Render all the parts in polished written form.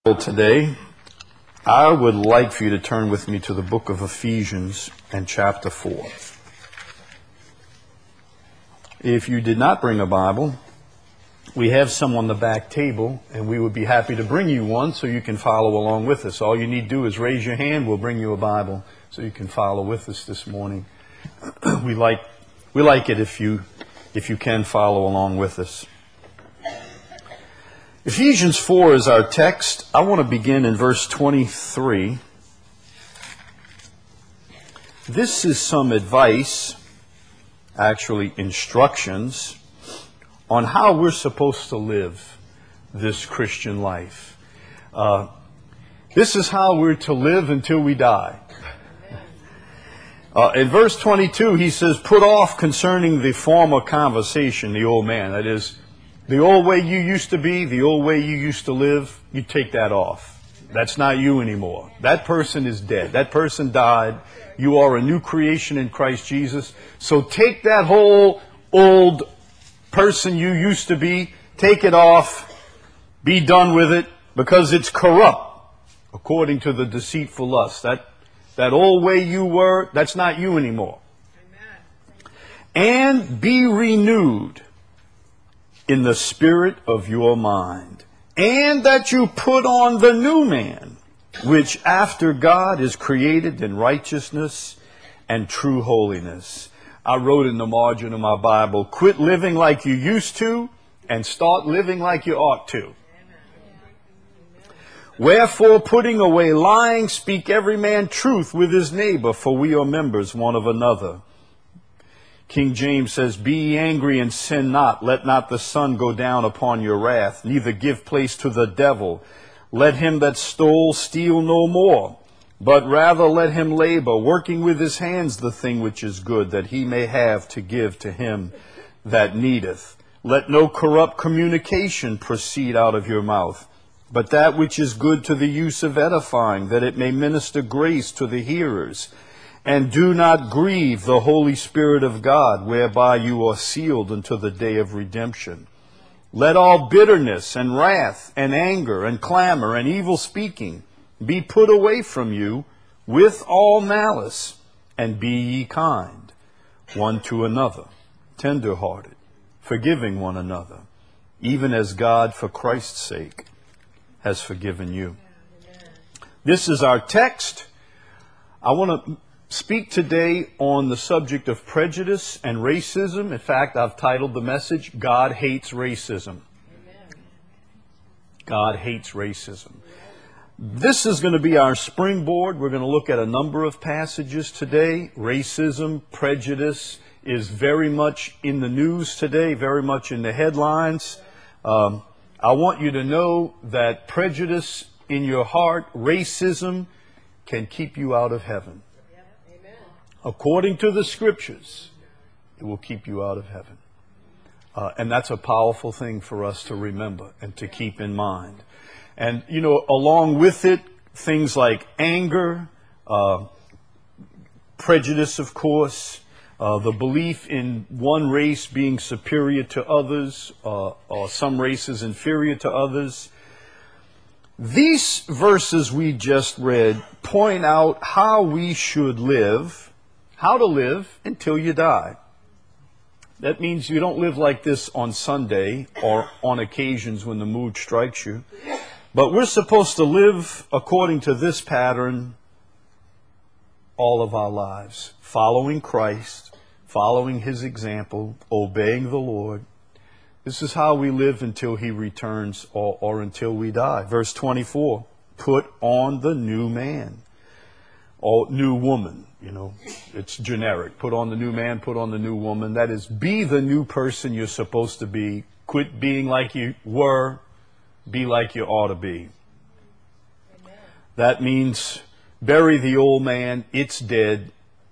Today, I would like for you to turn with me to the book of Ephesians and chapter 4. If you did not bring a Bible, we have some on the back table, and we would be happy to bring you one so you can follow along with us. All you need to do is raise your hand. We'll bring you a Bible so you can follow with us this morning. We like it if you can follow along with us. Ephesians 4 is our text. I want to begin in verse 23. This is some advice, actually instructions, on how we're supposed to live this Christian life. This is how we're to live until we die. In verse 22, he says, "Put off concerning the former conversation, the old man." That is, the old way you used to be, the old way you used to live, you take that off. That's not you anymore. That person is dead. That person died. You are a new creation in Christ Jesus. So take that whole old person you used to be, take it off, be done with it, because it's corrupt, according to the deceitful lust. That old way you were, that's not you anymore. Amen. And be renewed in the spirit of your mind, and that you put on the new man, which after God is created in righteousness and true holiness. I wrote in the margin of my Bible, quit living like you used to and start living like you ought to. Wherefore, putting away lying, speak every man truth with his neighbor, for we are members one of another. King James says, "Be ye angry and sin not. Let not the sun go down upon your wrath. Neither give place to the devil. Let him that stole steal no more. But rather let him labor, working with his hands the thing which is good, that he may have to give to him that needeth. Let no corrupt communication proceed out of your mouth, but that which is good to the use of edifying, that it may minister grace to the hearers. And do not grieve the Holy Spirit of God, whereby you are sealed unto the day of redemption. Let all bitterness and wrath and anger and clamor and evil speaking be put away from you with all malice. And be ye kind one to another, tender-hearted, forgiving one another, even as God for Christ's sake has forgiven you." This is our text. I want to speak today on the subject of prejudice and racism. In fact, I've titled the message, "God Hates Racism." God hates racism. This is going to be our springboard. We're going to look at a number of passages today. Racism, prejudice is very much in the news today, very much in the headlines. I want you to know that prejudice in your heart, racism, can keep you out of heaven. According to the scriptures, it will keep you out of heaven. And that's a powerful thing for us to remember and to keep in mind. And, along with it, things like anger, prejudice, of course, the belief in one race being superior to others, or some races inferior to others. These verses we just read point out how we should live, how to live until you die. That means you don't live like this on Sunday or on occasions when the mood strikes you. But we're supposed to live according to this pattern all of our lives, following Christ, following His example, obeying the Lord. This is how we live until He returns or until we die. Verse 24, put on the new man. Or new woman, it's generic. Put on the new man, put on the new woman. That is, be the new person you're supposed to be. Quit being like you were. Be like you ought to be. Amen. That means bury the old man. It's dead.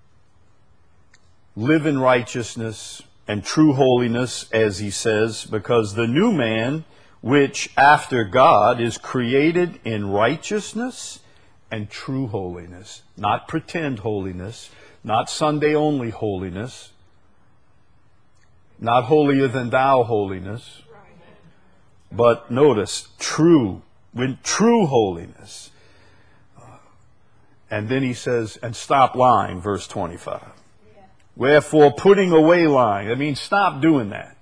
Live in righteousness and true holiness, as he says, because the new man, which after God is created in righteousness and true holiness, not pretend holiness, not Sunday only holiness, not holier than thou holiness, but notice, true with true holiness. And then he says, and stop lying, verse 25. Yeah. Wherefore, putting away lying. That means stop doing that.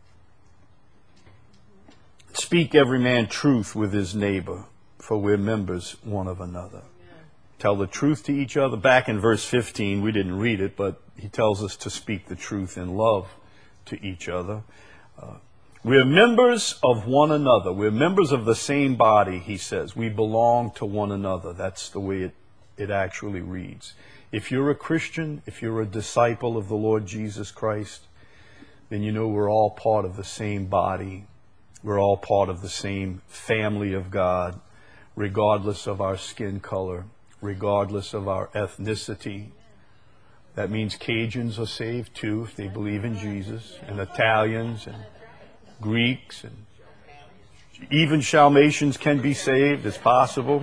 Speak every man truth with his neighbor, for we're members one of another. Yeah. Tell the truth to each other. Back in verse 15, we didn't read it, but he tells us to speak the truth in love to each other. We're members of one another. We're members of the same body, he says. We belong to one another. That's the way it actually reads. If you're a Christian, if you're a disciple of the Lord Jesus Christ, then you know we're all part of the same body. We're all part of the same family of God, regardless of our skin color, regardless of our ethnicity. That means Cajuns are saved too if they believe in Jesus, and Italians and Greeks, and even Dalmatians can be saved. It's possible.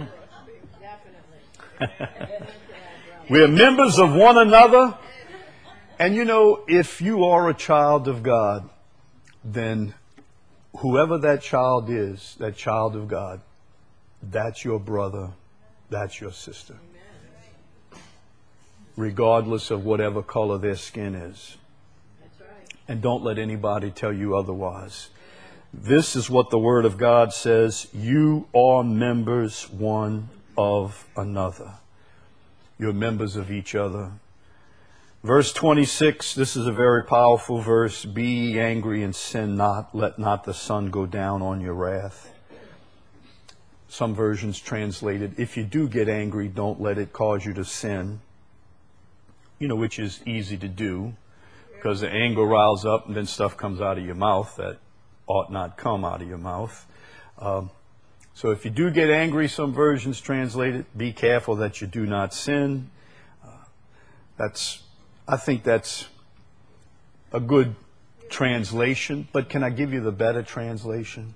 We're members of one another. And you know, if you are a child of God, then whoever that child is, that child of God, that's your brother, that's your sister. Regardless of whatever color their skin is. And don't let anybody tell you otherwise. This is what the Word of God says. You are members one of another. You're members of each other. Verse 26, this is a very powerful verse. Be ye angry and sin not. Let not the sun go down on your wrath. Some versions translated, if you do get angry, don't let it cause you to sin. You know, which is easy to do. Because the anger riles up and then stuff comes out of your mouth that ought not come out of your mouth. So if you do get angry, some versions translate it, be careful that you do not sin. I think that's a good translation, but can I give you the better translation?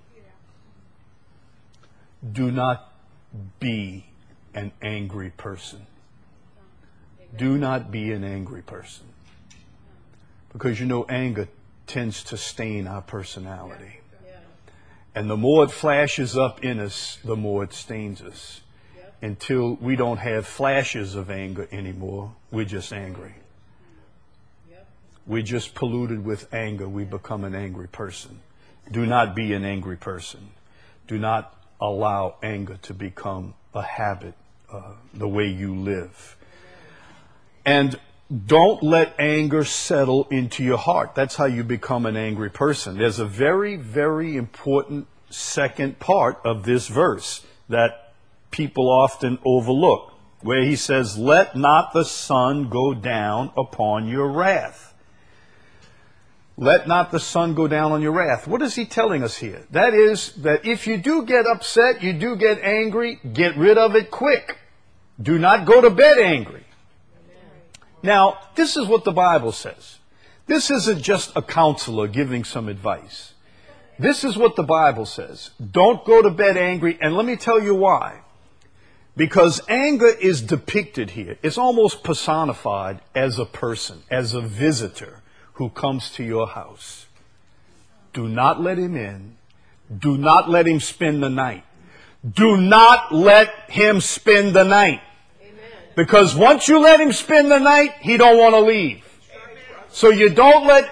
Do not be an angry person. Do not be an angry person. Because you know, anger tends to stain our personality. And the more it flashes up in us, the more it stains us. Until we don't have flashes of anger anymore, we're just angry. We're just polluted with anger. We become an angry person. Do not be an angry person. Do not allow anger to become a habit, the way you live. And don't let anger settle into your heart. That's how you become an angry person. There's a very, very important second part of this verse that people often overlook, where he says, let not the sun go down upon your wrath. Let not the sun go down on your wrath. What is he telling us here? That is that if you do get upset, you do get angry, get rid of it quick. Do not go to bed angry. Now, this is what the Bible says. This isn't just a counselor giving some advice. This is what the Bible says. Don't go to bed angry, and let me tell you why. Because anger is depicted here. It's almost personified as a person, as a visitor who comes to your house. Do not let him in. Do not let him spend the night. Do not let him spend the night. Because once you let him spend the night, he don't want to leave. So you don't let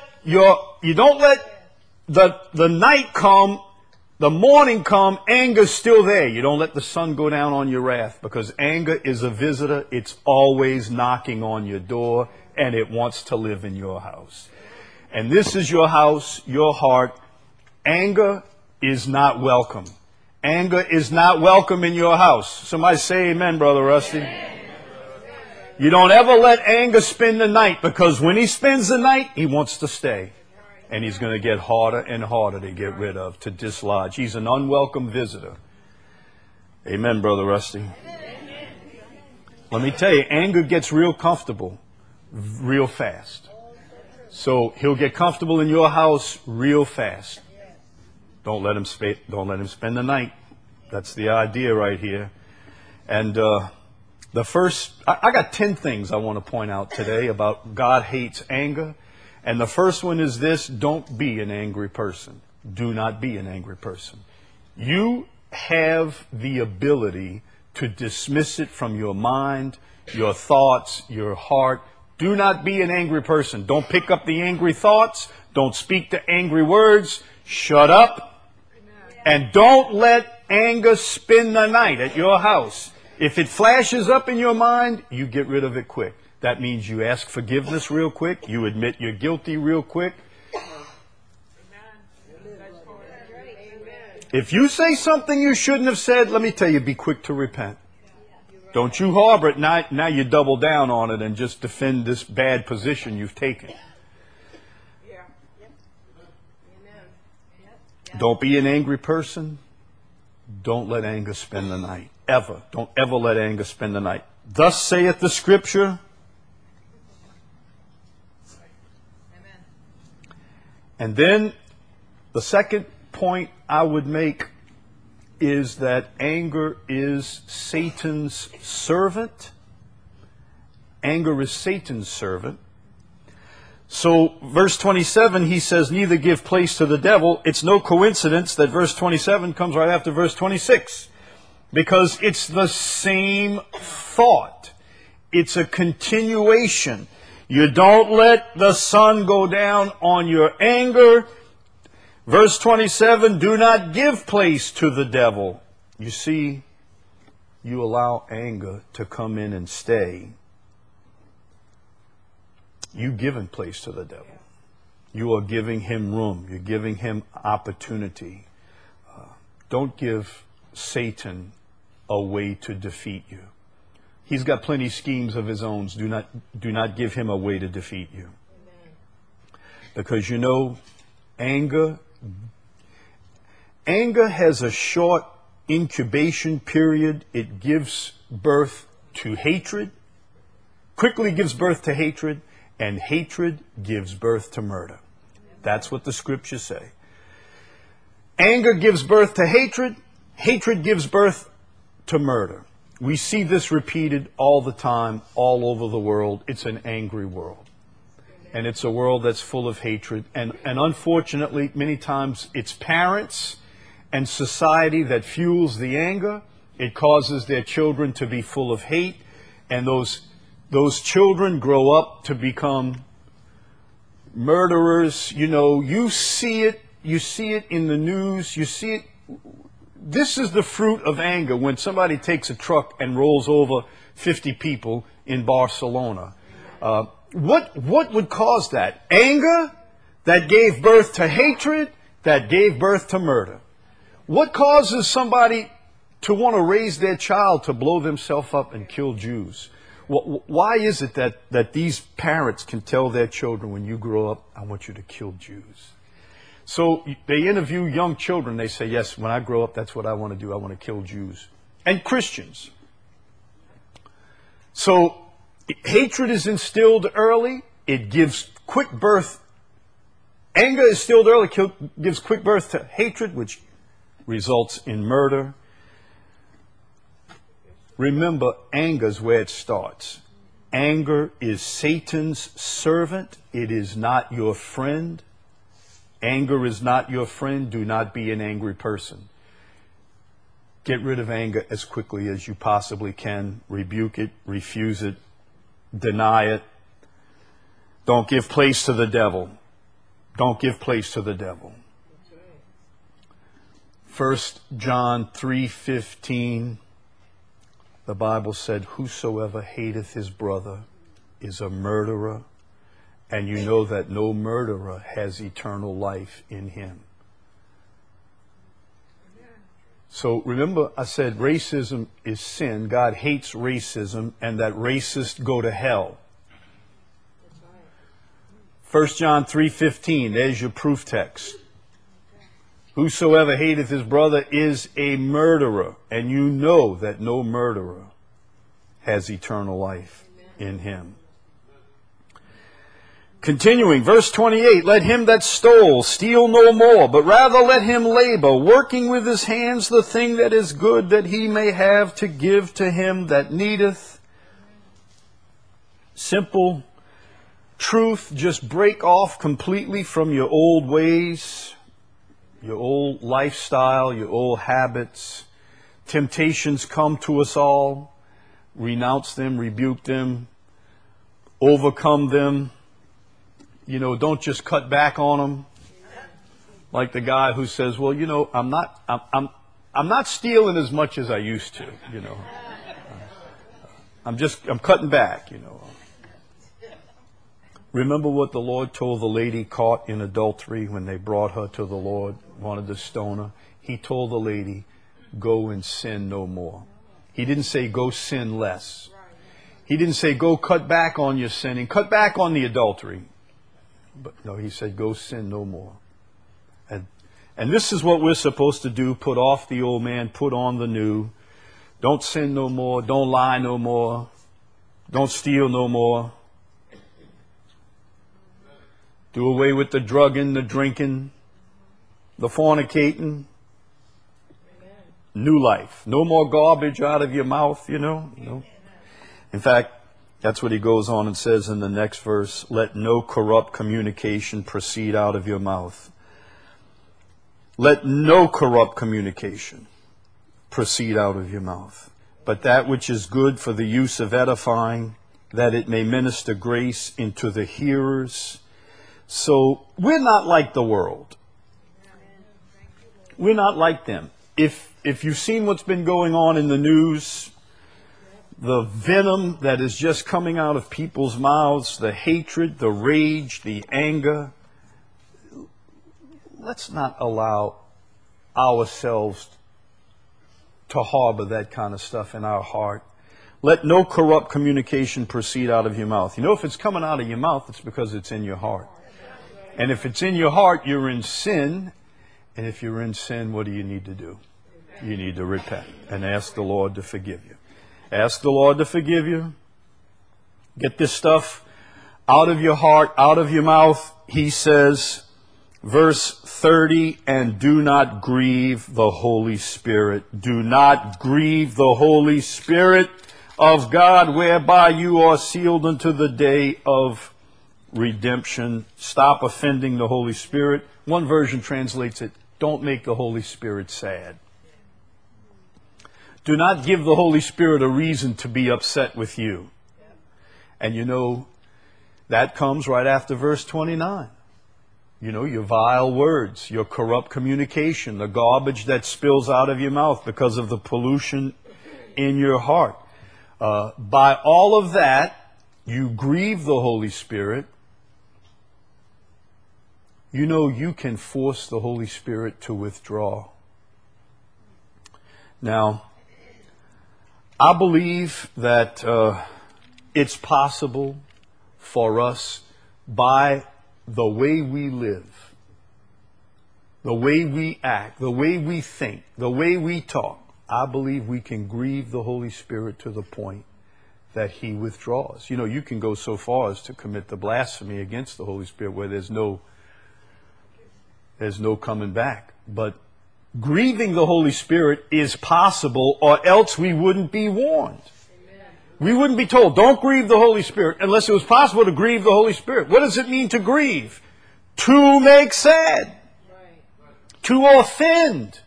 the night come, the morning come, anger's still there. You don't let the sun go down on your wrath, because anger is a visitor. It's always knocking on your door, and it wants to live in your house. And this is your house, your heart. Anger is not welcome. Anger is not welcome in your house. Somebody say amen, Brother Rusty. You don't ever let anger spend the night, because when he spends the night, he wants to stay. And he's going to get harder and harder to get rid of, to dislodge. He's an unwelcome visitor. Amen, Brother Rusty. Let me tell you, anger gets real comfortable real fast. So he'll get comfortable in your house real fast. Don't let him spend the night. That's the idea right here. And I got 10 things I want to point out today about God hates anger. And the first one is this: don't be an angry person. Do not be an angry person. You have the ability to dismiss it from your mind, your thoughts, your heart. Do not be an angry person. Don't pick up the angry thoughts. Don't speak the angry words. Shut up. And don't let anger spend the night at your house. If it flashes up in your mind, you get rid of it quick. That means you ask forgiveness real quick. You admit you're guilty real quick. If you say something you shouldn't have said, let me tell you, be quick to repent. Don't you harbor it. Now you double down on it and just defend this bad position you've taken. Don't be an angry person. Don't let anger spend the night. Ever. Don't ever let anger spend the night. Thus saith the Scripture. And then the second point I would make is that anger is Satan's servant. Anger is Satan's servant. So verse 27, he says, neither give place to the devil. It's no coincidence that verse 27 comes right after verse 26. Because it's the same thought. It's a continuation. You don't let the sun go down on your anger. Verse 27, do not give place to the devil. You see, you allow anger to come in and stay. You've given place to the devil. You are giving him room. You're giving him opportunity. Don't give Satan a way to defeat you. He's got plenty schemes of his own. Do not give him a way to defeat you. Because you know, anger has a short incubation period. It gives birth to hatred, quickly gives birth to hatred, and hatred gives birth to murder. That's what the Scriptures say. Anger gives birth to hatred. Hatred gives birth to murder. We see this repeated all the time, all over the world. It's an angry world. And it's a world that's full of hatred. And unfortunately, many times it's parents and society that fuels the anger. It causes their children to be full of hate. And those children grow up to become murderers. You know, you see it in the news. You see it. This is the fruit of anger when somebody takes a truck and rolls over 50 people in Barcelona. What would cause that? Anger that gave birth to hatred, that gave birth to murder. What causes somebody to want to raise their child to blow themselves up and kill Jews? Why is it that these parents can tell their children, when you grow up, I want you to kill Jews? So they interview young children. They say, yes, when I grow up, that's what I want to do. I want to kill Jews. And Christians. So hatred is instilled early. It gives quick birth. Anger is instilled early, gives quick birth to hatred, which results in murder. Remember, anger is where it starts. Anger is Satan's servant. It is not your friend. Anger is not your friend. Do not be an angry person. Get rid of anger as quickly as you possibly can. Rebuke it, refuse it, deny it. Don't give place to the devil. Don't give place to the devil. 1 John 3:15, the Bible said, whosoever hateth his brother is a murderer, and you know that no murderer has eternal life in him. So remember, I said racism is sin. God hates racism, and that racists go to hell. 1 John 3:15, there's your proof text. Whosoever hateth his brother is a murderer, and you know that no murderer has eternal life in him. Continuing, verse 28, let him that stole steal no more, but rather let him labor, working with his hands the thing that is good, that he may have to give to him that needeth. Simple truth, just break off completely from your old ways. your old lifestyle, your old habits. Temptations come to us all. Renounce them, rebuke them, overcome them. You know, don't just cut back on them. Like the guy who says, well, you know, I'm not stealing as much as I used to, you know. I'm cutting back, you know. Remember what the Lord told the lady caught in adultery when they brought her to the Lord, wanted to stone her? He told the lady, go and sin no more. He didn't say go sin less. He didn't say go cut back on your sinning, cut back on the adultery. But no, he said go sin no more. And this is what we're supposed to do. Put off the old man, put on the new. Don't sin no more. Don't lie no more. Don't steal no more. Do away with the drugging, the drinking, the fornicating. New life. No more garbage out of your mouth, you know. No. In fact, that's what he goes on and says in the next verse. Let no corrupt communication proceed out of your mouth. Let no corrupt communication proceed out of your mouth, but that which is good for the use of edifying, that it may minister grace into the hearers. So we're not like the world. We're not like them. If you've seen what's been going on in the news, the venom that is just coming out of people's mouths, the hatred, the rage, the anger, let's not allow ourselves to harbor that kind of stuff in our heart. Let no corrupt communication proceed out of your mouth. You know, if it's coming out of your mouth, it's because it's in your heart. And if it's in your heart, you're in sin. And if you're in sin, what do you need to do? You need to repent and ask the Lord to forgive you. Ask the Lord to forgive you. Get this stuff out of your heart, out of your mouth. He says, verse 30, and do not grieve the Holy Spirit. Do not grieve the Holy Spirit of God, whereby you are sealed unto the day of redemption. Stop offending the Holy Spirit. One version translates it, don't make the Holy Spirit sad. Do not give the Holy Spirit a reason to be upset with you. And you know, that comes right after verse 29. You know, your vile words, your corrupt communication, the garbage that spills out of your mouth because of the pollution in your heart. By all of that, you grieve the Holy Spirit. You know, you can force the Holy Spirit to withdraw. Now, I believe that it's possible for us, by the way we live, the way we act, the way we think, the way we talk, I believe we can grieve the Holy Spirit to the point that He withdraws. You know, you can go so far as to commit the blasphemy against the Holy Spirit where there's no coming back. But grieving the Holy Spirit is possible, or else we wouldn't be warned. Amen. We wouldn't be told, don't grieve the Holy Spirit, unless it was possible to grieve the Holy Spirit. What does it mean to grieve? To make sad. Right. To offend.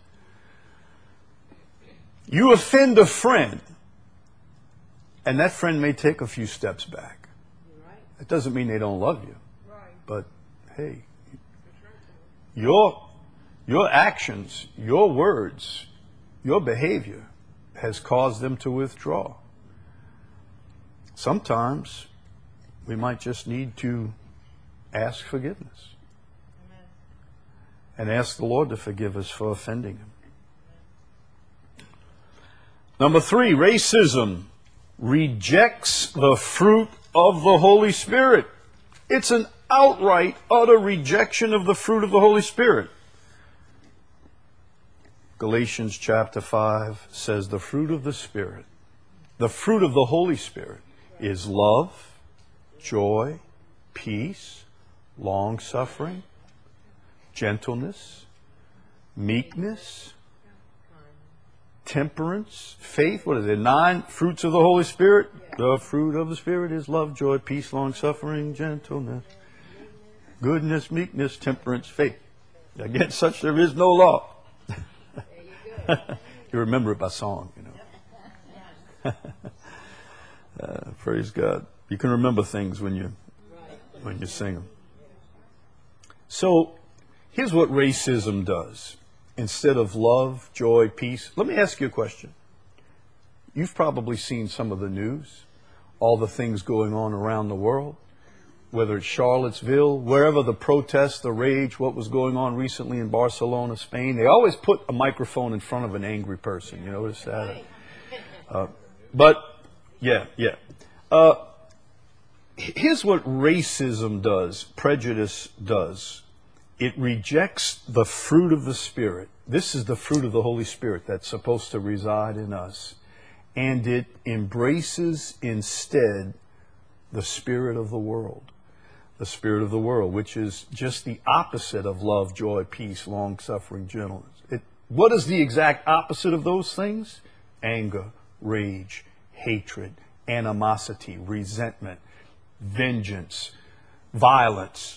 You offend a friend, and that friend may take a few steps back. Right. It doesn't mean they don't love you. Right. But, hey, your actions, your words, your behavior has caused them to withdraw. Sometimes we might just need to ask forgiveness. Amen. And ask the Lord to forgive us for offending Him. Number 3, racism rejects the fruit of the Holy Spirit. It's an outright, utter rejection of the fruit of the Holy Spirit. Galatians chapter 5 says the fruit of the Spirit, the fruit of the Holy Spirit, is love, joy, peace, long-suffering, gentleness, meekness, temperance, faith. What are they? 9 fruits of the Holy Spirit? The fruit of the Spirit is love, joy, peace, long-suffering, gentleness, goodness, meekness, temperance, faith. Against such there is no law. You remember it by song, you know. Praise God. You can remember things when you sing them. So here's what racism does. Instead of love, joy, peace. Let me ask you a question. You've probably seen some of the news, all the things going on around the world, whether it's Charlottesville, wherever the protests, the rage, what was going on recently in Barcelona, Spain. They always put a microphone in front of an angry person. You notice that? Here's what racism does, prejudice does. It rejects the fruit of the Spirit. This is the fruit of the Holy Spirit that's supposed to reside in us. And it embraces instead the spirit of the world. The spirit of the world, which is just the opposite of love, joy, peace, long-suffering, gentleness. What is the exact opposite of those things? Anger, rage, hatred, animosity, resentment, vengeance, violence.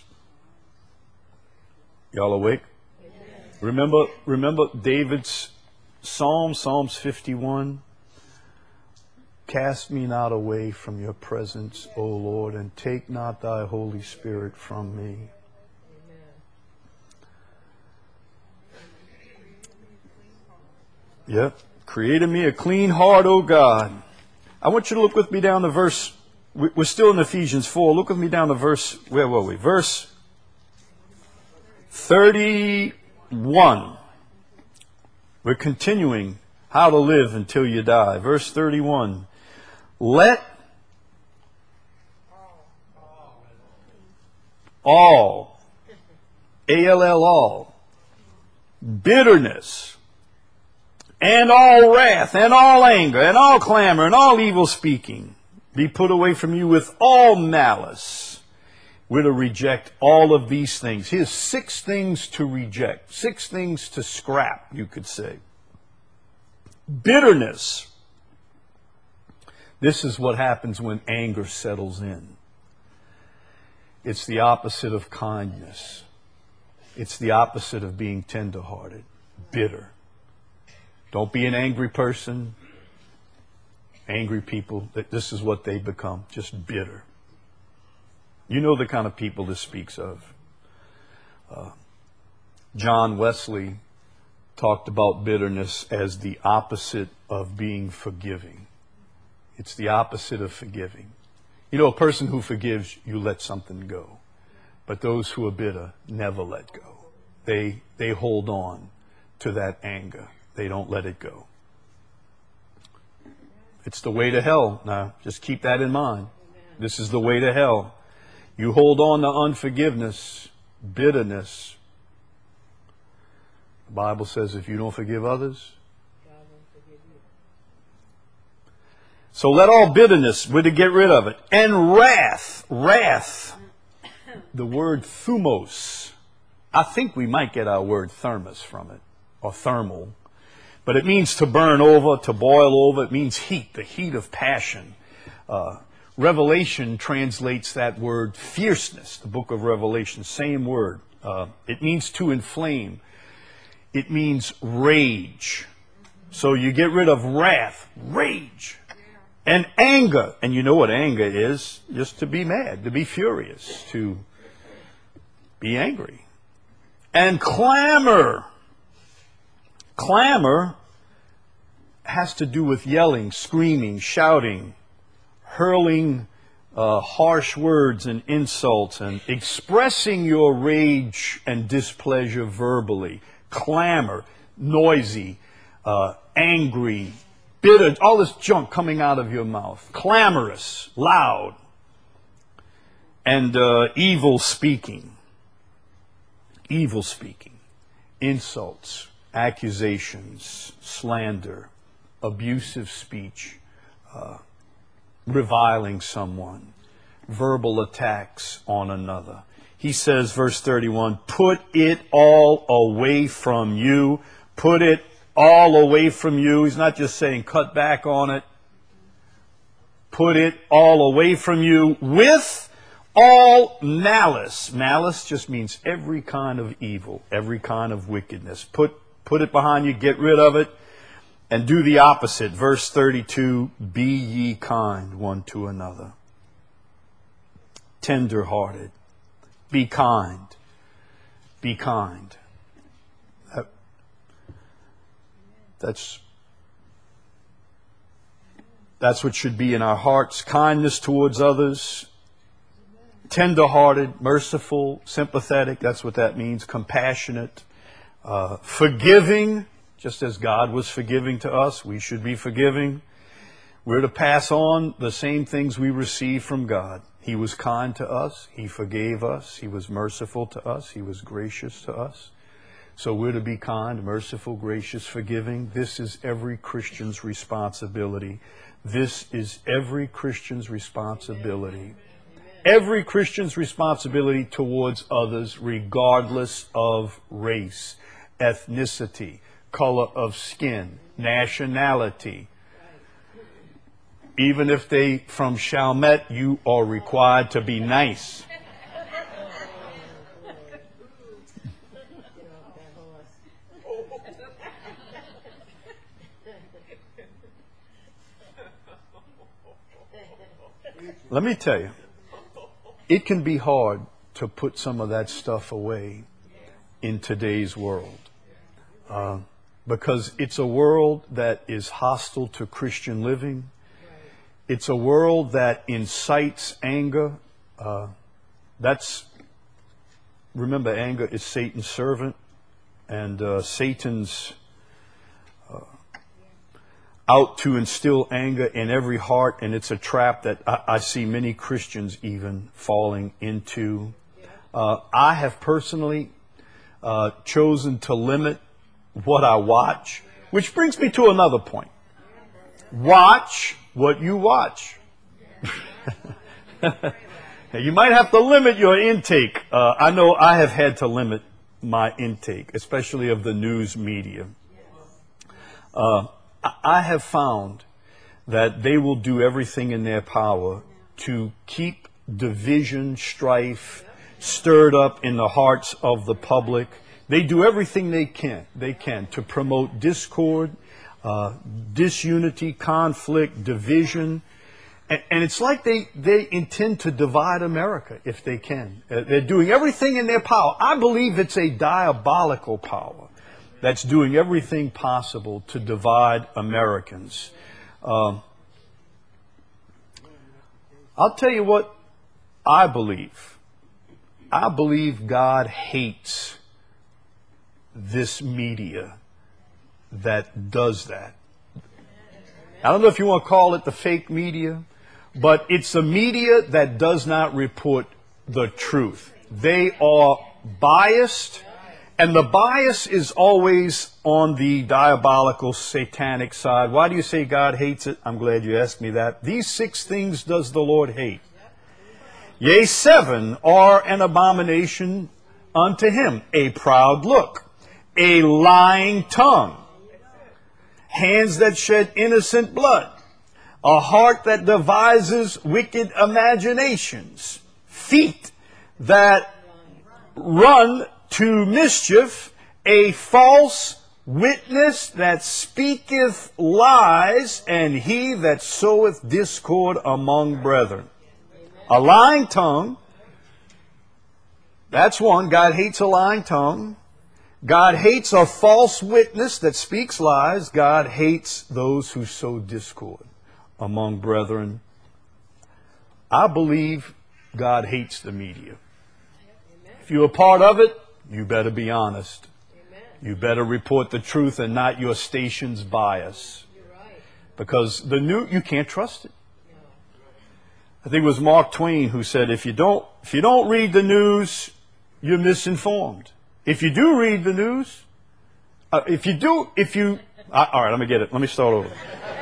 Y'all awake? Remember David's Psalms 51? Cast me not away from your presence, O Lord, and take not thy Holy Spirit from me. Yep. Create in me a clean heart, O God. I want you to look with me down to verse, we're still in Ephesians 4. Look with me down to verse, where were we? Verse 31. We're continuing how to live until you die. Verse 31. Let all, A-L-L, all, bitterness, and all wrath, and all anger, and all clamor, and all evil speaking be put away from you with all malice. We're to reject all of these things. Here's 6 things to reject, 6 things to scrap, you could say. Bitterness. This is what happens when anger settles in. It's the opposite of kindness. It's the opposite of being tenderhearted. Bitter. Don't be an angry person. Angry people, this is what they become. Just bitter. You know the kind of people this speaks of. John Wesley talked about bitterness as the opposite of being forgiving. It's the opposite of forgiving. You know, a person who forgives, you let something go. But those who are bitter never let go. They hold on to that anger. They don't let it go. It's the way to hell. Now, just keep that in mind. This is the way to hell. You hold on to unforgiveness, bitterness. The Bible says if you don't forgive others, God won't forgive you. So let all bitterness, we're to get rid of it. And wrath, the word thumos. I think we might get our word thermos from it, or thermal. But it means to burn over, to boil over. It means heat, the heat of passion. Revelation translates that word fierceness, the book of Revelation, same word. It means to inflame. It means rage. So you get rid of wrath, rage, and anger. And you know what anger is? Just to be mad, to be furious, to be angry. And clamor. Clamor has to do with yelling, screaming, shouting, hurling harsh words and insults, and expressing your rage and displeasure verbally. Clamor, noisy, angry, bitter, all this junk coming out of your mouth. Clamorous, loud, and evil speaking. Evil speaking, insults, accusations, slander, abusive speech, reviling someone, verbal attacks on another. He says, verse 31, put it all away from you. Put it all away from you. He's not just saying cut back on it. Put it all away from you with all malice. Malice just means every kind of evil, every kind of wickedness. Put it behind you, get rid of it, and do the opposite. Verse 32, be ye kind one to another. Tender-hearted. Be kind. Be kind. That's what should be in our hearts. Kindness towards others. Tender-hearted, merciful, sympathetic. That's what that means. Compassionate. Forgiving. Just as God was forgiving to us, we should be forgiving. We're to pass on the same things we receive from God. He was kind to us. He forgave us. He was merciful to us. He was gracious to us. So we're to be kind, merciful, gracious, forgiving. This is every Christian's responsibility. This is every Christian's responsibility. Every Christian's responsibility towards others, regardless of race, ethnicity, color of skin, nationality. Even if they from Chalmette, you are required to be nice. Let me tell you, it can be hard to put some of that stuff away in today's world. Because it's a world that is hostile to Christian living. It's a world that incites anger. Remember, anger is Satan's servant, and Satan's out to instill anger in every heart, and it's a trap that I see many Christians even falling into. I have personally chosen to limit what I watch, which brings me to another point. Watch what you watch. You might have to limit your intake. I know I have had to limit my intake, especially of the news media. I have found that they will do everything in their power to keep division, strife stirred up in the hearts of the public. They do everything they can to promote discord, disunity, conflict, division. And it's like they intend to divide America if they can. They're doing everything in their power. I believe it's a diabolical power that's doing everything possible to divide Americans. I'll tell you what I believe. I believe God hates this media that does that. I don't know if you want to call it the fake media, but it's a media that does not report the truth. They are biased, and the bias is always on the diabolical, satanic side. Why do you say God hates it? I'm glad you asked me that. These 6 things does the Lord hate. Yea, 7 are an abomination unto him. A proud look, a lying tongue, hands that shed innocent blood, a heart that devises wicked imaginations, feet that run to mischief, a false witness that speaketh lies, and he that soweth discord among brethren. A lying tongue, that's one. God hates a lying tongue. God hates a false witness that speaks lies. God hates those who sow discord among brethren. I believe God hates the media. If you're a part of it, you better be honest. You better report the truth and not your station's bias. Because you can't trust it. I think it was Mark Twain who said, if you don't read the news, you're misinformed. If you do read the news, all right, let me get it. Let me start over.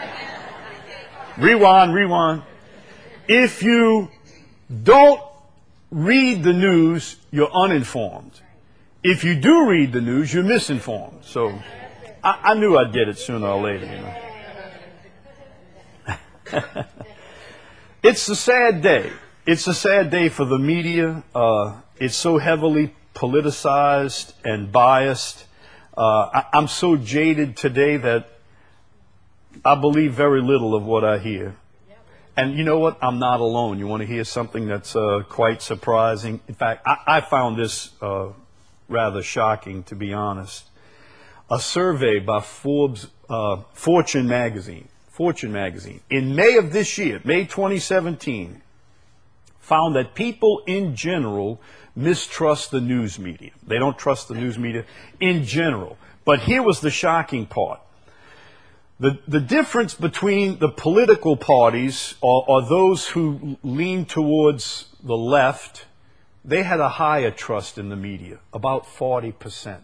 Rewind. If you don't read the news, you're uninformed. If you do read the news, you're misinformed. So I knew I'd get it sooner or later, you know. It's a sad day It's a sad day for the media. It's so heavily politicized and biased. I'm so jaded today that I believe very little of what I hear. And you know what? I'm not alone. You want to hear something that's quite surprising? In fact, I found this rather shocking, to be honest. A survey by Fortune magazine, in May of this year, May 2017, found that people in general mistrust the news media. They don't trust the news media in general. But here was the shocking part. The difference between the political parties or those who lean towards the left, they had a higher trust in the media, about 40%.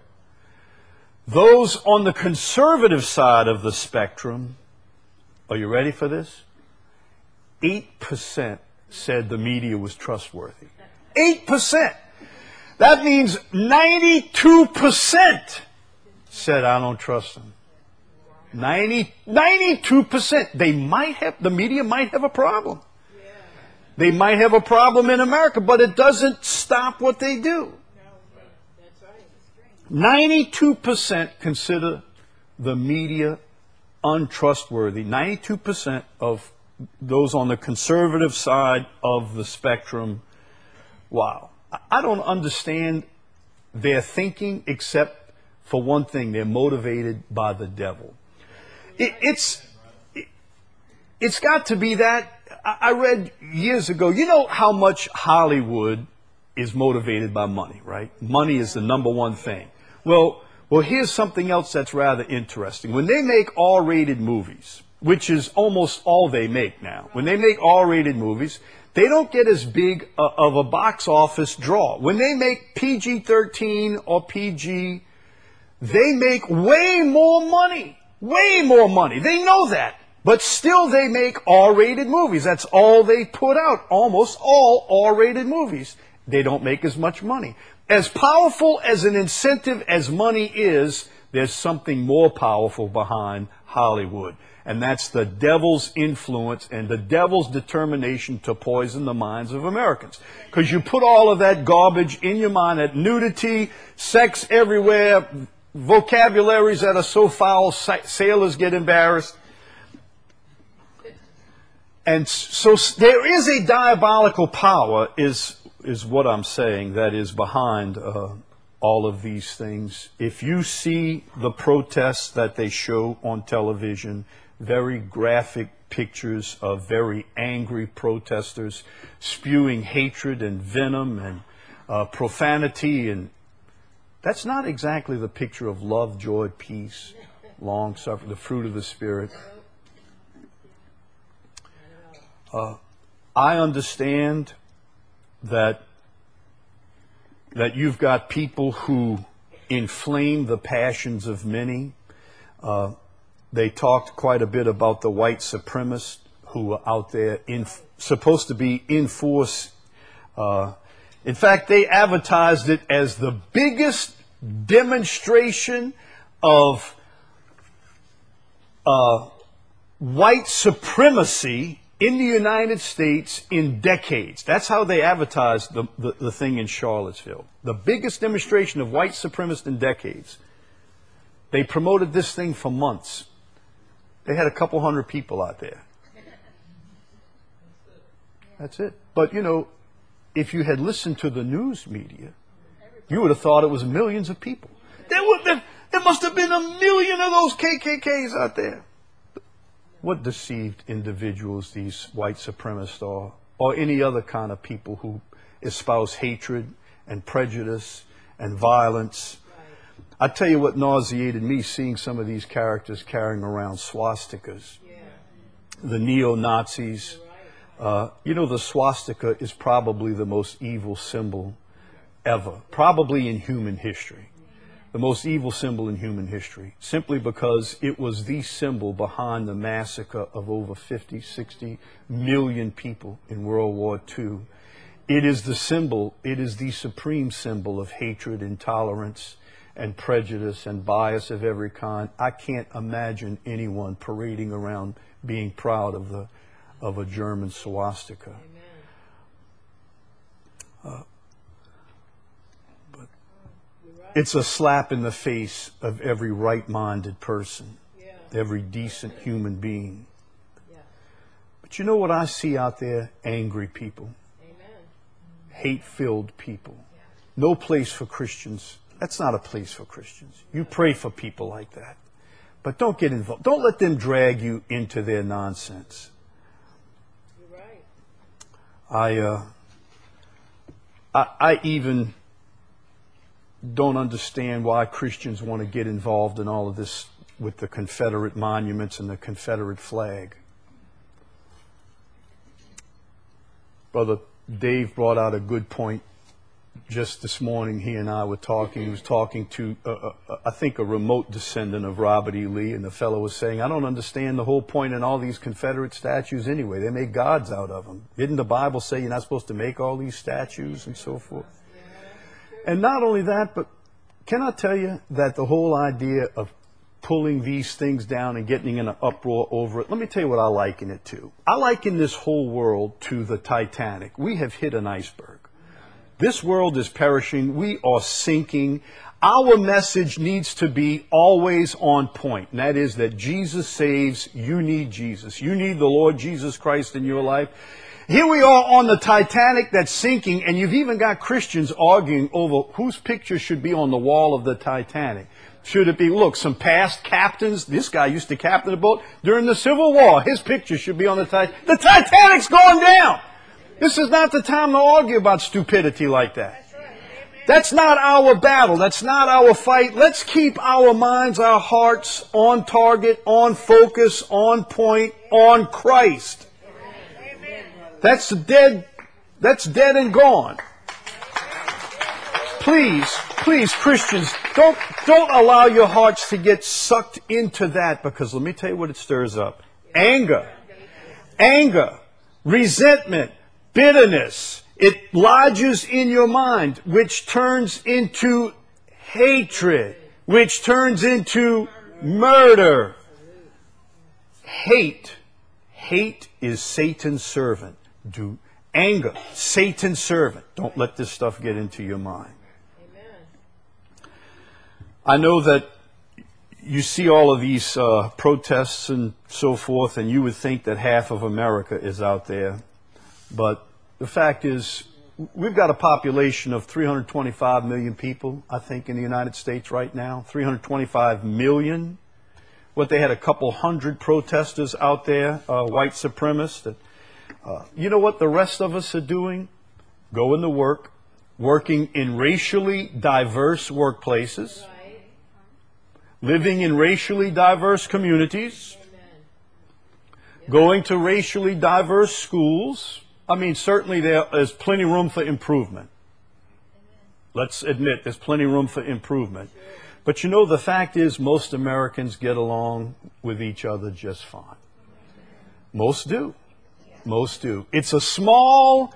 Those on the conservative side of the spectrum, are you ready for this? 8% said the media was trustworthy. 8%. That means 92% said, I don't trust them. 92%. The media might have a problem. They might have a problem in America, but it doesn't stop what they do. 92% consider the media untrustworthy. 92% of those on the conservative side of the spectrum. Wow. I don't understand their thinking except for one thing. They're motivated by the devil. It's got to be that. I read years ago, you know how much Hollywood is motivated by money, right? Money is the number one thing. Well, here's something else that's rather interesting. When they make R-rated movies, which is almost all they make now, when they make R-rated movies, they don't get as big of a box office draw. When they make PG-13 or PG, they make way more money. Way more money. They know that. But still they make R-rated movies. That's all they put out. Almost all R-rated movies. They don't make as much money. As powerful as an incentive as money is, there's something more powerful behind Hollywood. And that's the devil's influence and the devil's determination to poison the minds of Americans. Because you put all of that garbage in your mind, that nudity, sex everywhere, vocabularies that are so foul, sailors get embarrassed. And so there is a diabolical power, is what I'm saying, that is behind all of these things. If you see the protests that they show on television, very graphic pictures of very angry protesters spewing hatred and venom and profanity, and that's not exactly the picture of love, joy, peace, long suffering, the fruit of the Spirit. I understand that you've got people who inflame the passions of many. They talked quite a bit about the white supremacists who are out there supposed to be in force. In fact, they advertised it as the biggest demonstration of white supremacy in the United States in decades. That's how they advertised the thing in Charlottesville. The biggest demonstration of white supremacists in decades. They promoted this thing for months. They had a couple hundred people out there. That's it. But, you know, if you had listened to the news media, you would have thought it was millions of people. There must have been 1 million of those KKKs out there. What deceived individuals these white supremacists are, or any other kind of people who espouse hatred and prejudice and violence. I tell you what nauseated me, seeing some of these characters carrying around swastikas. The neo-Nazis. You know, the swastika is probably the most evil symbol ever, probably in human history. The most evil symbol in human history, simply because it was the symbol behind the massacre of over 50, 60 million people in World War II. It is the symbol, it is the supreme symbol of hatred, intolerance, and prejudice and bias of every kind. I can't imagine anyone parading around being proud of a German swastika. But it's a slap in the face of every right-minded person, every decent human being. But you know what I see out there? Angry people. Hate-filled people. No place for Christians. That's not a place for Christians. You pray for people like that. But don't get involved. Don't let them drag you into their nonsense. You're right. I even don't understand why Christians want to get involved in all of this with the Confederate monuments and the Confederate flag. Brother Dave brought out a good point just this morning. He and I were talking. He was talking to, I think, a remote descendant of Robert E. Lee, and the fellow was saying, I don't understand the whole point in all these Confederate statues anyway. They make gods out of them. Didn't the Bible say you're not supposed to make all these statues and so forth? And not only that, but can I tell you that the whole idea of pulling these things down and getting in an uproar over it, let me tell you what I liken it to. I liken this whole world to the Titanic. We have hit an iceberg. This world is perishing. We are sinking. Our message needs to be always on point, and that is that Jesus saves. You need Jesus. You need the Lord Jesus Christ in your life. Here we are on the Titanic that's sinking, and you've even got Christians arguing over whose picture should be on the wall of the Titanic. Should it be, look, some past captains? This guy used to captain a boat during the Civil War. His picture should be on the Titanic. The Titanic's going down. This is not the time to argue about stupidity like that. That's not our battle. That's not our fight. Let's keep our minds, our hearts on target, on focus, on point, on Christ. That's dead and gone. Please, Christians, don't allow your hearts to get sucked into that, because let me tell you what it stirs up. Anger, resentment, bitterness. It lodges in your mind, which turns into hatred, which turns into murder. Hate is Satan's servant. Anger, Satan's servant. Don't let this stuff get into your mind. I know that you see all of these protests and so forth, and you would think that half of America is out there. But the fact is, we've got a population of 325 million people, I think, in the United States right now. 325 million. What, they had a couple hundred protesters out there, white supremacists. You know what the rest of us are doing? Going to work, working in racially diverse workplaces, living in racially diverse communities, going to racially diverse schools. I mean, certainly there is plenty of room for improvement. Let's admit there's plenty of room for improvement. But you know, the fact is most Americans get along with each other just fine. Most do. Most do. It's a small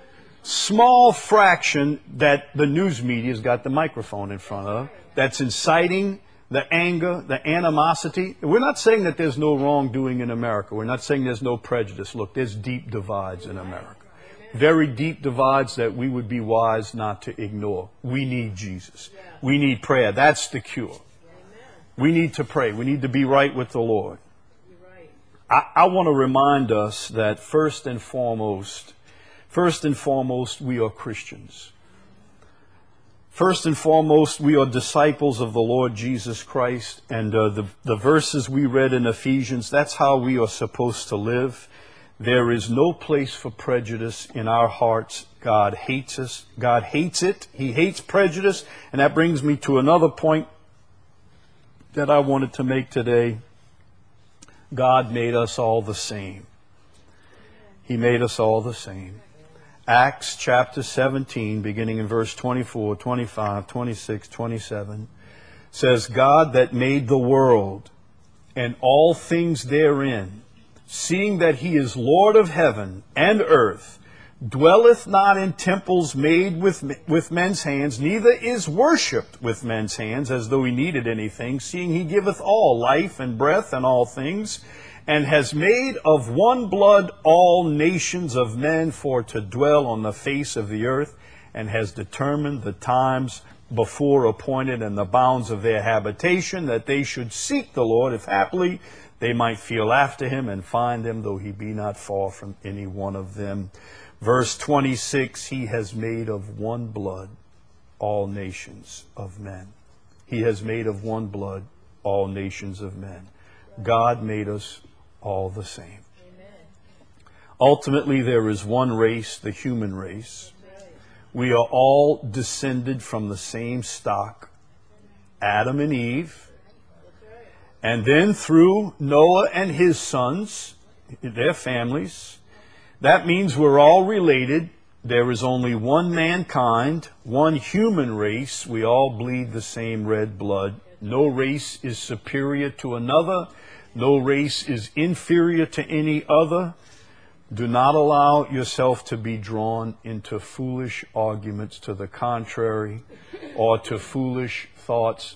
fraction that the news media's got the microphone in front of, that's inciting the anger, the animosity. We're not saying that there's no wrongdoing in America. We're not saying there's no prejudice. Look, there's deep divides in America. Very deep divides that we would be wise not to ignore. We need Jesus. We need prayer. That's the cure. We need to pray. We need to be right with the Lord. I want to remind us that first and foremost, we are Christians. First and foremost, we are disciples of the Lord Jesus Christ. And the verses we read in Ephesians, that's how we are supposed to live. There is no place for prejudice in our hearts. God hates us. God hates it. He hates prejudice. And that brings me to another point that I wanted to make today. God made us all the same. He made us all the same. Acts chapter 17, beginning in verse 24, 25, 26, 27, says, God that made the world and all things therein, seeing that he is Lord of heaven and earth, dwelleth not in temples made with men's hands, neither is worshipped with men's hands, as though he needed anything, seeing he giveth all life and breath and all things, and has made of one blood all nations of men for to dwell on the face of the earth, and has determined the times before appointed and the bounds of their habitation, that they should seek the Lord, if haply they might feel after him and find him, though he be not far from any one of them. Verse 26, he has made of one blood all nations of men. He has made of one blood all nations of men. God made us all the same. Ultimately, there is one race, the human race. We are all descended from the same stock, Adam and Eve. And then through Noah and his sons, their families. That means we're all related. There is only one mankind, one human race. We all bleed the same red blood. No race is superior to another. No race is inferior to any other. Do not allow yourself to be drawn into foolish arguments to the contrary, or to foolish thoughts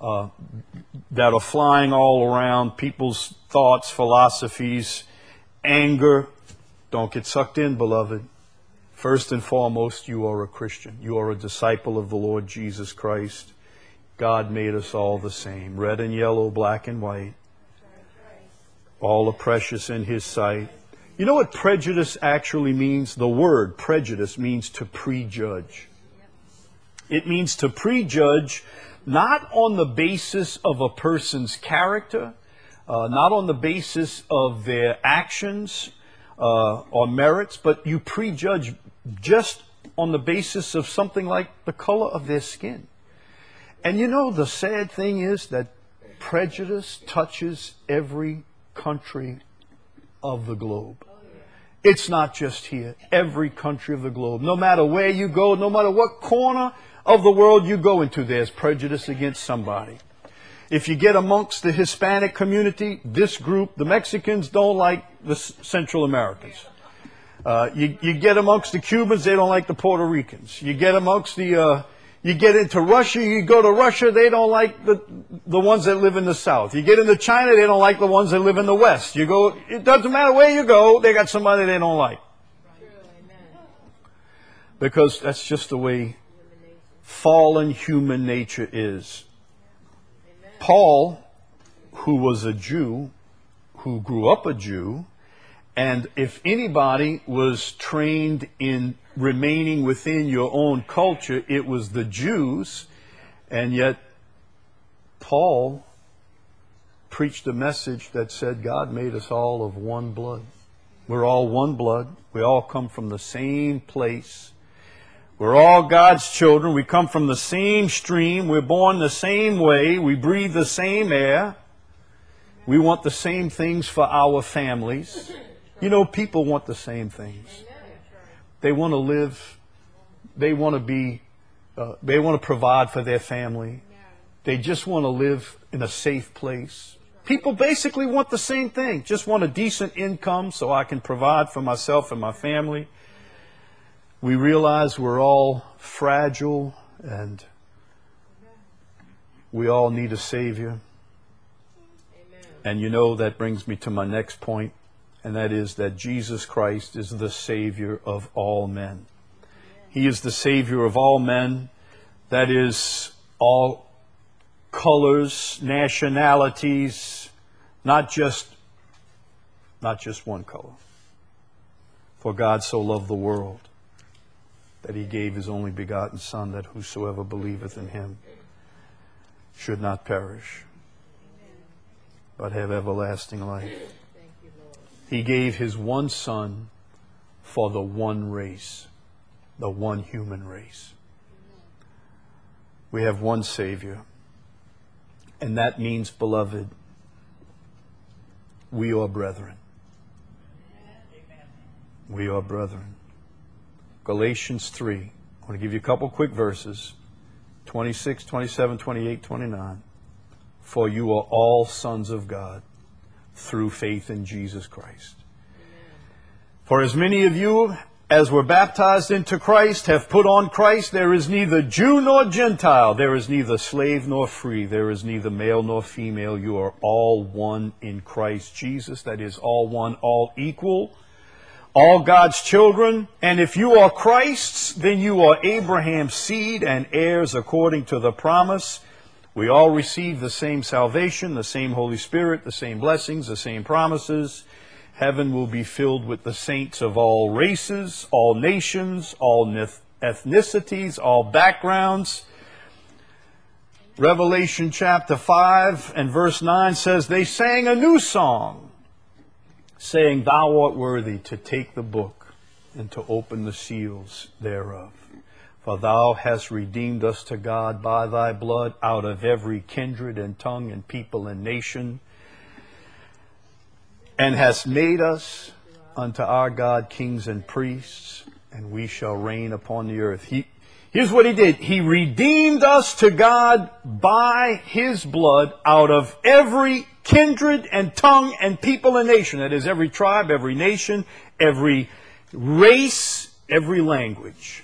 that are flying all around, people's thoughts, philosophies, anger. Don't get sucked in, beloved. First and foremost, you are a Christian. You are a disciple of the Lord Jesus Christ. God made us all the same, red and yellow, black and white. All are precious in his sight. You know what prejudice actually means? The word prejudice means to prejudge. It means to prejudge not on the basis of a person's character, not on the basis of their actions or merits, but you prejudge just on the basis of something like the color of their skin. And you know, the sad thing is that prejudice touches every country of the globe. It's not just here. Every country of the globe. No matter where you go, no matter what corner of the world you go into, there's prejudice against somebody. If you get amongst the Hispanic community, this group, the Mexicans, don't like the Central Americans. You get amongst the Cubans, they don't like the Puerto Ricans. You get amongst you get into Russia, you go to Russia, they don't like the ones that live in the South. You get into China, they don't like the ones that live in the West. You go, it doesn't matter where you go, they got somebody they don't like. Because that's just the way fallen human nature is. Paul, who was a Jew, who grew up a Jew, and if anybody was trained in remaining within your own culture, it was the Jews. And yet, Paul preached a message that said God made us all of one blood. We're all one blood. We all come from the same place. We're all God's children. We come from the same stream. We're born the same way. We breathe the same air. We want the same things for our families. You know, people want the same things. They want to live. They want to be. They want to provide for their family. They just want to live in a safe place. People basically want the same thing. Just want a decent income so I can provide for myself and my family. We realize we're all fragile and we all need a Savior. And you know, that brings me to my next point, and that is that Jesus Christ is the Savior of all men. He is the Savior of all men. That is, all colors, nationalities, not just one color. For God so loved the world that he gave his only begotten Son, that whosoever believeth in him should not perish, but have everlasting life. He gave his one Son for the one race, the one human race. We have one Savior, and that means, beloved, we are brethren. We are brethren. Galatians 3. I want to give you a couple quick verses. 26, 27, 28, 29. For you are all sons of God through faith in Jesus Christ. For as many of you as were baptized into Christ have put on Christ. There is neither Jew nor Gentile. There is neither slave nor free. There is neither male nor female. You are all one in Christ Jesus. That is, all one, all equal, all God's children. And if you are Christ's, then you are Abraham's seed and heirs according to the promise. We all receive the same salvation, the same Holy Spirit, the same blessings, the same promises. Heaven will be filled with the saints of all races, all nations, all ethnicities, all backgrounds. Revelation chapter 5 and verse 9 says, they sang a new song, saying, thou art worthy to take the book and to open the seals thereof. For thou hast redeemed us to God by thy blood out of every kindred and tongue and people and nation, and hast made us unto our God kings and priests, and we shall reign upon the earth. Here's what he did. He redeemed us to God by his blood out of every kindred and tongue and people and nation. That is, every tribe, every nation, every race, every language.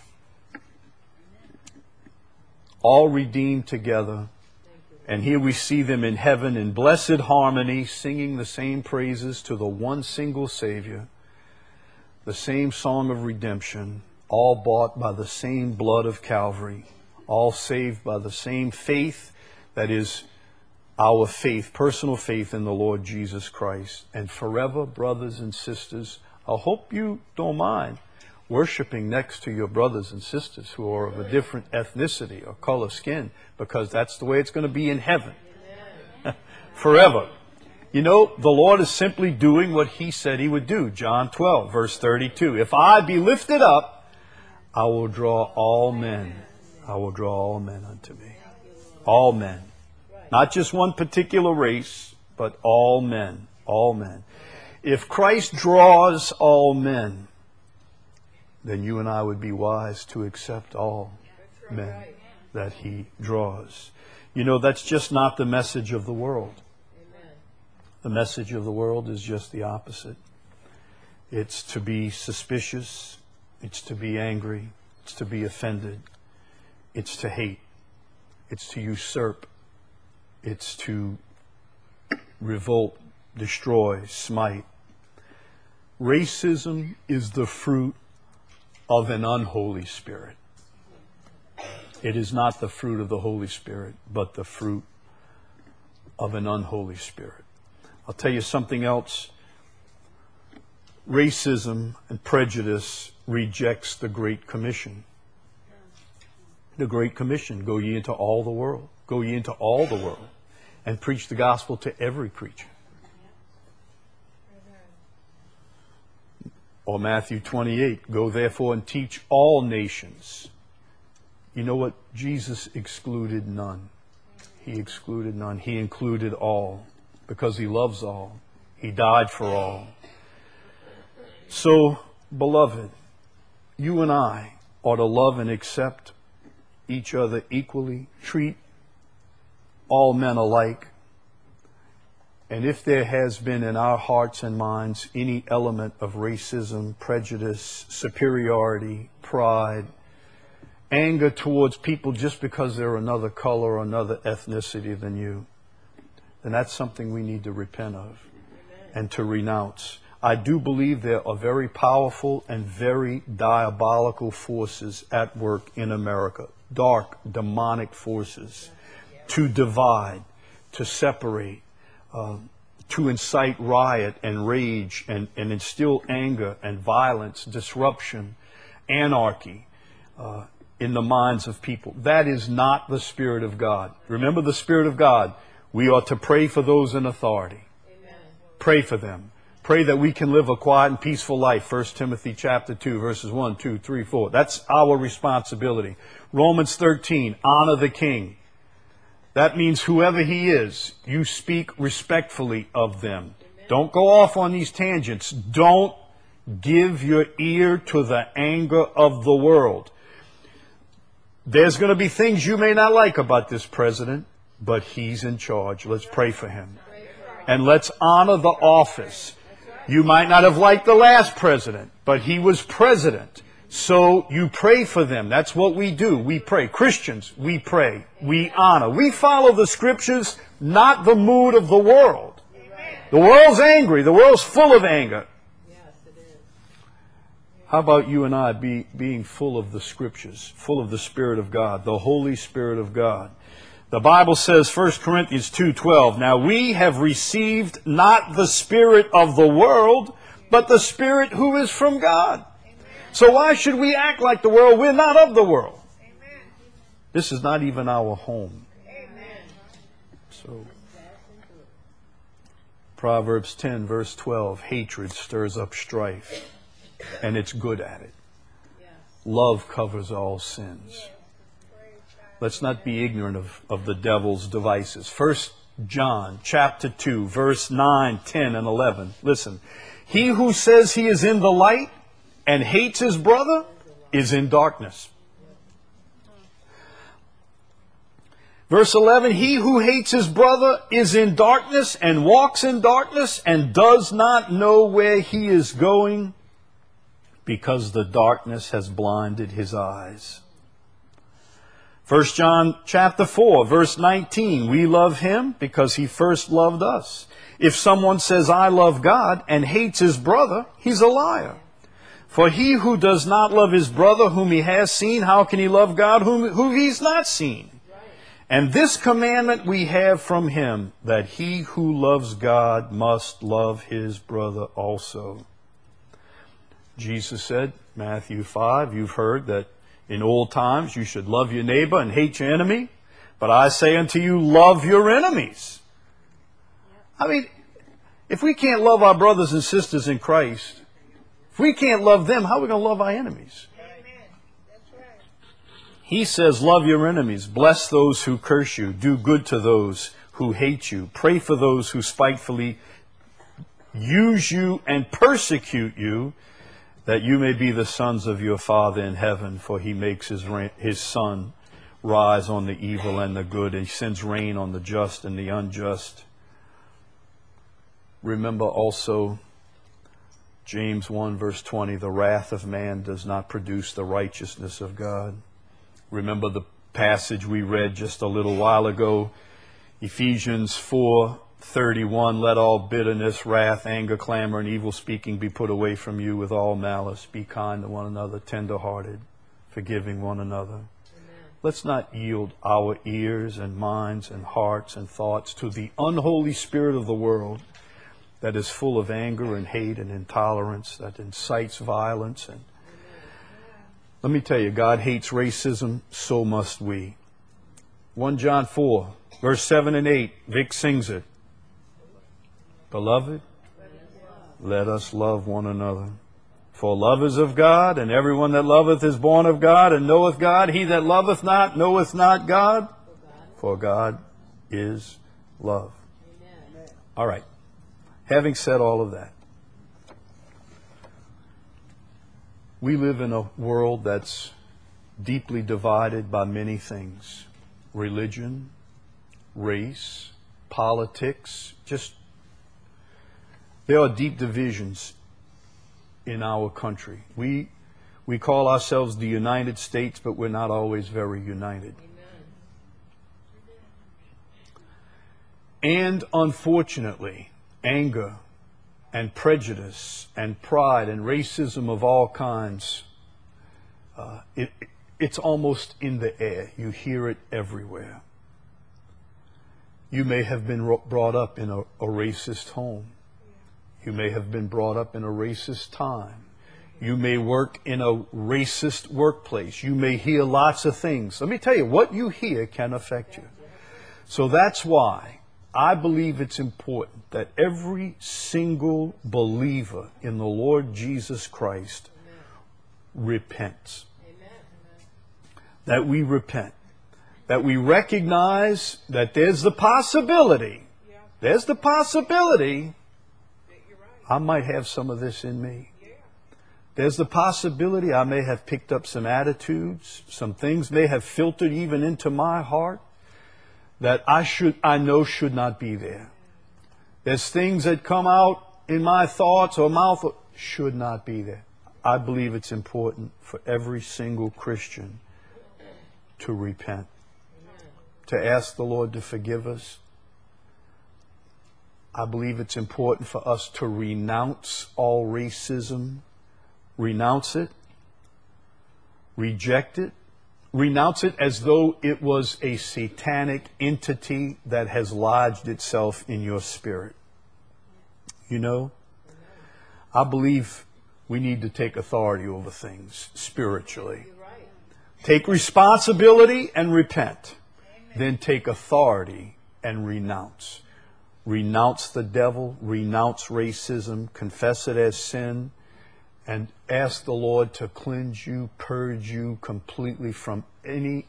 All redeemed together. And here we see them in heaven in blessed harmony, singing the same praises to the one single Savior, the same song of redemption, all bought by the same blood of Calvary, all saved by the same faith, that is our faith, personal faith in the Lord Jesus Christ. And forever, brothers and sisters, I hope you don't mind worshiping next to your brothers and sisters who are of a different ethnicity or color skin, because that's the way it's going to be in heaven. Forever. You know, the Lord is simply doing what he said he would do. John 12, verse 32. If I be lifted up, I will draw all men. I will draw all men unto me. All men. Not just one particular race, but all men. All men. If Christ draws all men, then you and I would be wise to accept all men that he draws. You know, that's just not the message of the world. The message of the world is just the opposite. It's to be suspicious. It's to be angry. It's to be offended. It's to hate. It's to usurp. It's to revolt, destroy, smite. Racism is the fruit of an unholy spirit. It is not the fruit of the Holy Spirit, but the fruit of an unholy spirit. I'll tell you something else. Racism and prejudice rejects the Great Commission. The Great Commission, go ye into all the world. Go ye into all the world and preach the gospel to every creature. Or Matthew 28, go therefore and teach all nations. You know what? Jesus excluded none. He excluded none. He included all because he loves all. He died for all. So, beloved, you and I ought to love and accept each other equally, treat all men alike. And if there has been in our hearts and minds any element of racism, prejudice, superiority, pride, anger towards people just because they're another color or another ethnicity than you, then that's something we need to repent of and to renounce. I do believe there are very powerful and very diabolical forces at work in America, dark, demonic forces, to divide, to separate, to incite riot and rage and instill anger and violence, disruption, anarchy in the minds of people. That is not the Spirit of God. Remember the Spirit of God. We ought to pray for those in authority. Amen. Pray for them. Pray that we can live a quiet and peaceful life. 1 Timothy chapter 2, verses 1, 2, 3, 4. That's our responsibility. Romans 13, honor the king. That means whoever he is, you speak respectfully of them. Amen. Don't go off on these tangents. Don't give your ear to the anger of the world. There's going to be things you may not like about this president, but he's in charge. Let's pray for him. And let's honor the office. You might not have liked the last president, but he was president. So you pray for them. That's what we do. We pray. Christians, we pray. We honor. We follow the scriptures, not the mood of the world. The world's angry. The world's full of anger. How about you and I being full of the Scriptures, full of the Spirit of God, the Holy Spirit of God? The Bible says, 1 Corinthians 2:12, now we have received not the spirit of the world, but the Spirit who is from God. So why should we act like the world? We're not of the world. This is not even our home. So, Proverbs 10 verse 12, hatred stirs up strife, and it's good at it. Love covers all sins. Let's not be ignorant of the devil's devices. 1 John chapter 2, verse 9, 10, and 11. Listen, he who says he is in the light and hates his brother is in darkness. Verse 11, he who hates his brother is in darkness and walks in darkness and does not know where he is going because the darkness has blinded his eyes. 1 John chapter 4, verse 19, we love him because he first loved us. If someone says, I love God, and hates his brother, he's a liar. For he who does not love his brother whom he has seen, how can he love God whom he's not seen? And this commandment we have from him, that he who loves God must love his brother also. Jesus said, Matthew 5, you've heard that in old times you should love your neighbor and hate your enemy. But I say unto you, love your enemies. I mean, if we can't love our brothers and sisters in Christ, if we can't love them, how are we going to love our enemies? Amen. That's right. He says, love your enemies, bless those who curse you, do good to those who hate you, pray for those who spitefully use you and persecute you, that you may be the sons of your Father in heaven, for he makes his sun rise on the evil and the good, and he sends rain on the just and the unjust. Remember also James 1 verse 20, the wrath of man does not produce the righteousness of God. Remember the passage we read just a little while ago, Ephesians 4:31, let all bitterness, wrath, anger, clamor, and evil speaking be put away from you with all malice. Be kind to one another, tender-hearted, forgiving one another. Amen. Let's not yield our ears and minds and hearts and thoughts to the unholy spirit of the world that is full of anger and hate and intolerance, that incites violence. And let me tell you, God hates racism, so must we. 1 John 4, verse 7 and 8, Vic sings it. Beloved, let us love one another. For love is of God, and everyone that loveth is born of God, and knoweth God. He that loveth not, knoweth not God, for God is love. Amen. All right. Having said all of that, we live in a world that's deeply divided by many things. Religion, race, politics, there are deep divisions in our country. We call ourselves the United States, but we're not always very united. Amen. And unfortunately, anger and prejudice and pride and racism of all kinds, it's almost in the air. You hear it everywhere. You may have been brought up in a racist home. You may have been brought up in a racist time. You may work in a racist workplace. You may hear lots of things. Let me tell you, what you hear can affect you. So that's why I believe it's important that every single believer in the Lord Jesus Christ repents. That we repent. That we recognize that there's the possibility I might have some of this in me. There's the possibility I may have picked up some attitudes, some things may have filtered even into my heart that I know should not be there. There's things that come out in my thoughts or mouth should not be there. I believe it's important for every single Christian to repent, to ask the Lord to forgive us. I believe it's important for us to renounce all racism, renounce it, reject it, renounce it as though it was a satanic entity that has lodged itself in your spirit. You know, I believe we need to take authority over things spiritually. Take responsibility and repent. Then take authority and renounce. Renounce the devil, renounce racism, confess it as sin, and ask the Lord to cleanse you, purge you completely from any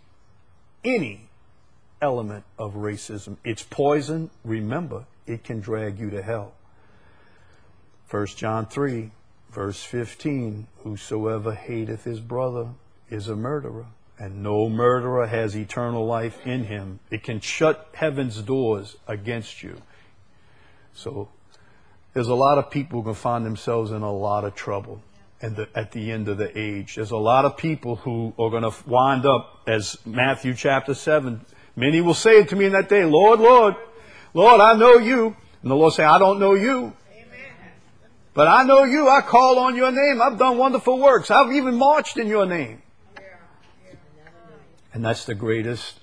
element of racism. It's poison. Remember, it can drag you to hell. 1 John 3, verse 15, whosoever hateth his brother is a murderer, and no murderer has eternal life in him. It can shut heaven's doors against you. So there's a lot of people who can find themselves in a lot of trouble at the end of the age. There's a lot of people who are going to wind up, as Matthew chapter 7, many will say it to me in that day, Lord, Lord, Lord, I know you. And the Lord say, I don't know you. But I know you. I call on your name. I've done wonderful works. I've even marched in your name. And that's the greatest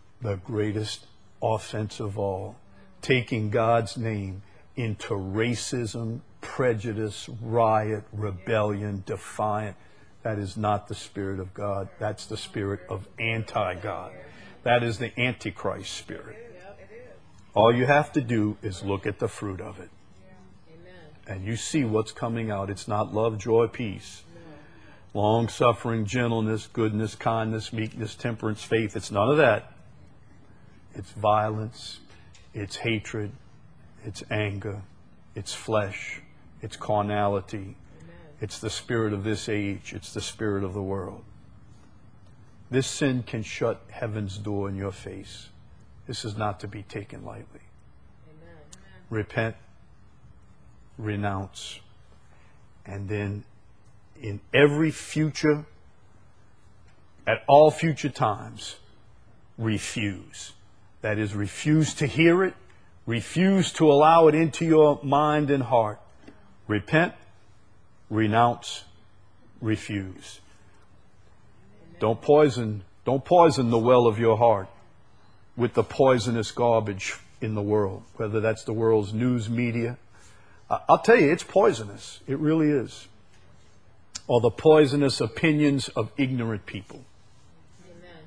offense of all. Taking God's name into racism, prejudice, riot, rebellion, defiant. That is not the Spirit of God. That's the spirit of anti-God. That is the Antichrist spirit. All you have to do is look at the fruit of it. And you see what's coming out. It's not love, joy, peace. Long-suffering, gentleness, goodness, kindness, meekness, temperance, faith. It's none of that. It's violence. It's hatred. It's anger. It's flesh. It's carnality. It's the spirit of this age. It's the spirit of the world. This sin can shut heaven's door in your face. This is not to be taken lightly. Repent. Renounce, and then in every future, at all future times, refuse. That is, refuse to hear it, refuse to allow it into your mind and heart. Repent, renounce, refuse. Don't poison the well of your heart with the poisonous garbage in the world, whether that's the world's news media. I'll tell you, it's poisonous. It really is. Or the poisonous opinions of ignorant people. Amen.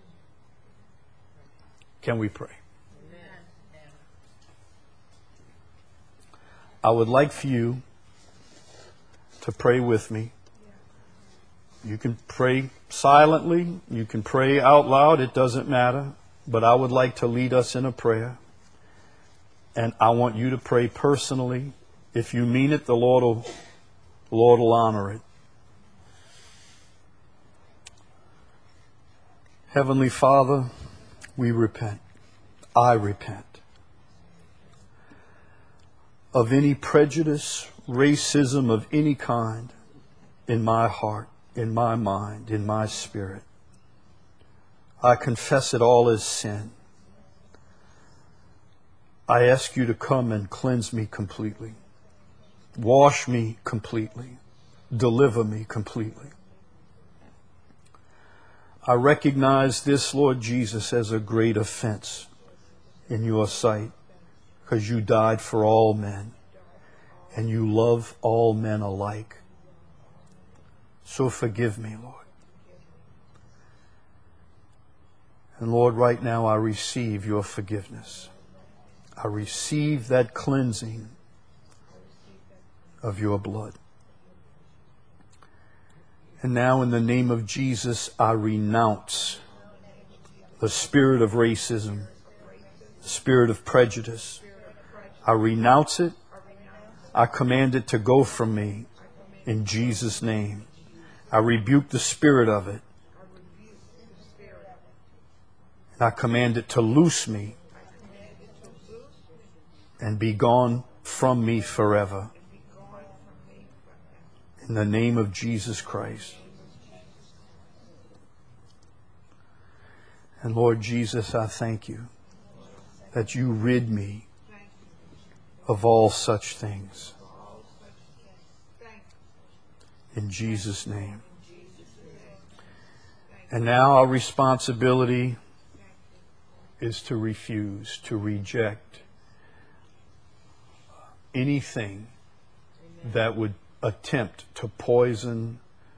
Can we pray? Amen. I would like for you to pray with me. You can pray silently. You can pray out loud. It doesn't matter. But I would like to lead us in a prayer. And I want you to pray personally. If you mean it, the Lord will honor it. Heavenly Father, we repent. I repent of any prejudice, racism of any kind in my heart, in my mind, in my spirit. I confess it all as sin. I ask you to come and cleanse me completely. Wash me completely. Deliver me completely. I recognize this, Lord Jesus, as a great offense in your sight, because you died for all men and you love all men alike. So forgive me, Lord. And Lord, right now I receive your forgiveness. I receive that cleansing of your blood. And now in the name of Jesus, I renounce the spirit of racism, the spirit of prejudice. I renounce it. I command it to go from me in Jesus' name. I rebuke the spirit of it. And I command it to loose me and be gone from me forever. In the name of Jesus Christ. And Lord Jesus, I thank you that you rid me of all such things. In Jesus' name. And now our responsibility is to refuse, to reject anything that would attempt to poison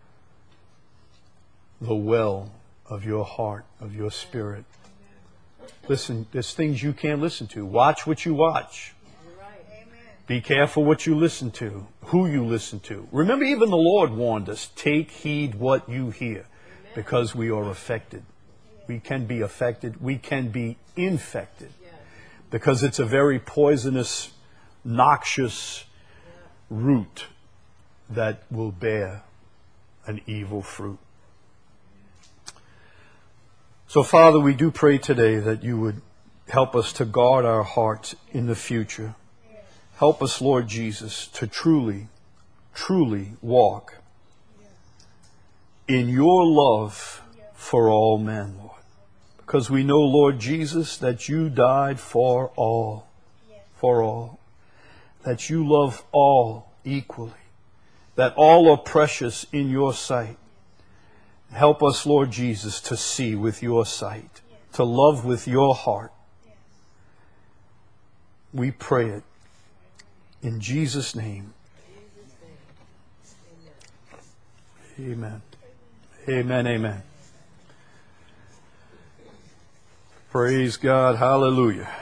the well of your heart, of your spirit. Listen, there's things you can't listen to. Watch what you watch. Be careful what you listen to, who you listen to. Remember, even the Lord warned us, take heed what you hear, because we are affected. We can be affected. We can be infected, because it's a very poisonous, noxious root that will bear an evil fruit. So, Father, we do pray today that you would help us to guard our hearts in the future. Help us, Lord Jesus, to truly, truly walk in your love for all men, Lord. Because we know, Lord Jesus, that you died for all, that you love all equally, that all are precious in your sight. Help us, Lord Jesus, to see with your sight, to love with your heart. We pray it in Jesus' name. Amen. Amen. Amen. Praise God. Hallelujah.